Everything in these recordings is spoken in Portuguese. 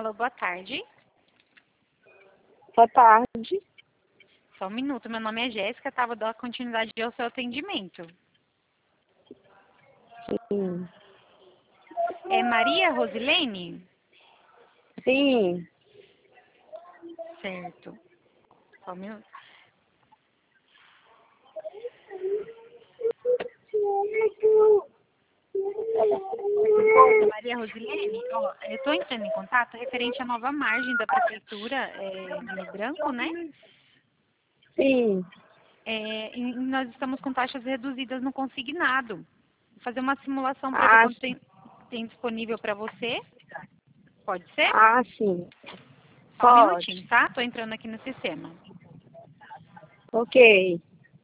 Alô, boa tarde. Boa tarde. Só um minuto, meu nome é Jéssica, estava dando continuidade ao seu atendimento. Sim. É Maria Rosilene? Sim. Certo. Só um minuto. Maria Rosilene, ó, eu estou entrando em contato referente à nova margem da Prefeitura de Rio Branco, né? Sim. E nós estamos com taxas reduzidas no consignado. Vou fazer uma simulação para ver quanto tem disponível para você. Pode ser? Sim. Só um Pode. minutinho, tá? Estou entrando aqui no sistema. Ok.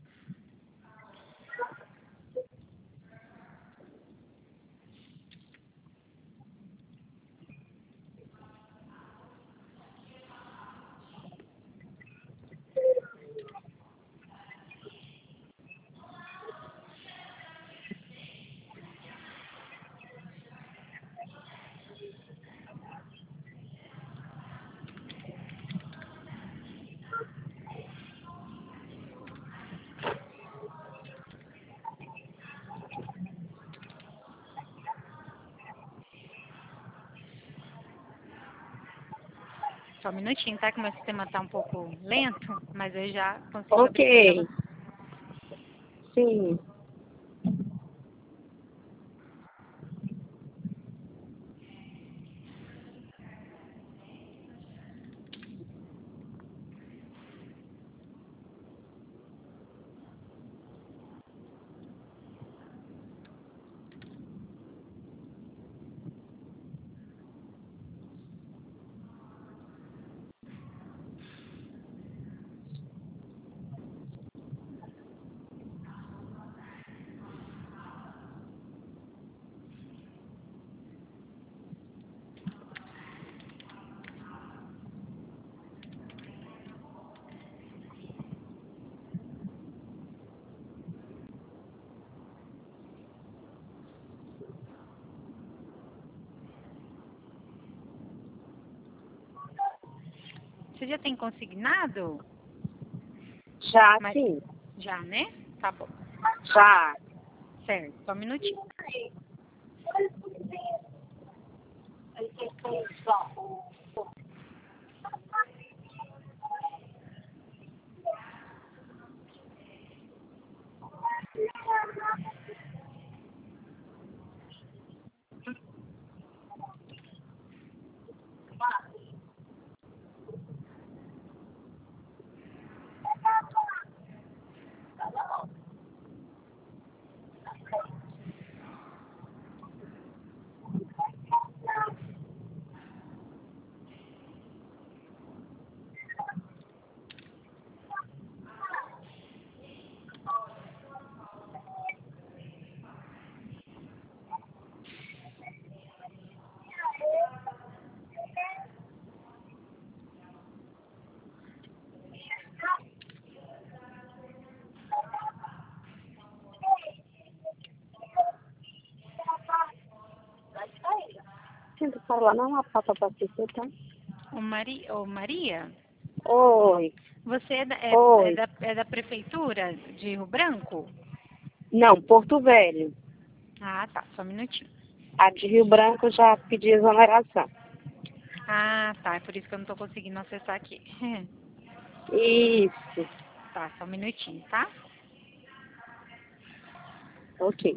Só um minutinho, tá? Que meu sistema está um pouco lento, mas eu já consigo abrir aqui para Ok. você. Sim. Você já tem consignado? Já, sim. Já, né? Tá bom. Já. Certo, só um minutinho. Tenta falar na papa pra você, tá? Ô, Maria, Oi. você Oi. é da Prefeitura de Rio Branco? Não, Porto Velho. Ah, tá, só um minutinho. A de Rio Branco eu já pedi exoneração. Ah, tá, é por isso que eu não estou conseguindo acessar aqui. Isso. Tá, só um minutinho, tá? Ok.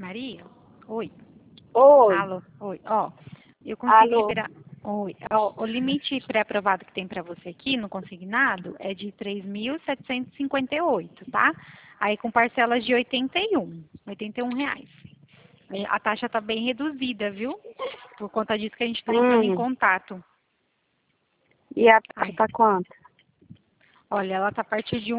Maria? Oi. Oi. Alô? Oi. Ó, eu consigo Alô. liberar... Oi. Ó, o limite pré-aprovado que tem para você aqui no consignado é de 3.758, tá? Aí com parcelas de 81 reais. A taxa tá bem reduzida, viu? Por conta disso que a gente está entrando em contato. E a Ai. taxa tá quanto? Olha, ela tá a partir de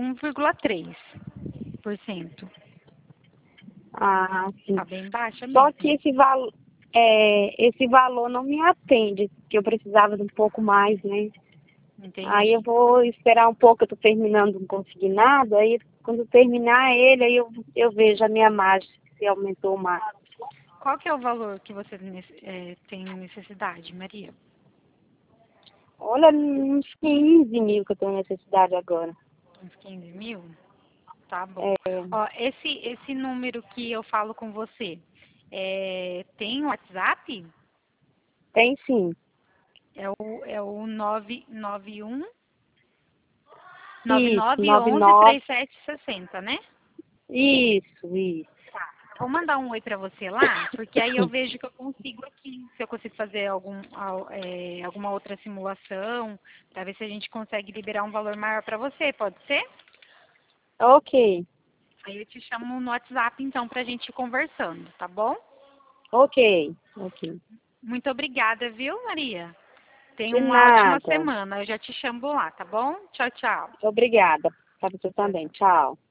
1,3%. Ah, sim. Tá bem baixa Só mesmo. que esse valor não me atende, que eu precisava de um pouco mais, né? Entendi. Aí eu vou esperar um pouco, eu tô terminando um consignado, aí quando eu terminar ele, aí eu vejo a minha margem, se aumentou mais. Qual que é o valor que você tem necessidade, Maria? Olha, uns 15 mil que eu tenho necessidade agora. Uns 15 mil? Tá bom. É, Ó, esse número que eu falo com você, tem WhatsApp? tem sim. É o 991 Isso, 9911 99. 3760, né? Isso. Eu vou mandar um oi pra você lá, porque aí eu vejo que eu consigo aqui, se eu consigo fazer alguma outra simulação, pra ver se a gente consegue liberar um valor maior pra você, pode ser? Ok, Aí eu te chamo no WhatsApp então pra gente ir conversando, tá bom? ok. Muito obrigada, viu, Maria? Tenha De uma ótima nada. semana. Eu já te chamo lá, tá bom? Tchau, tchau. Obrigada. Para você Tchau, também. tchau. Tchau.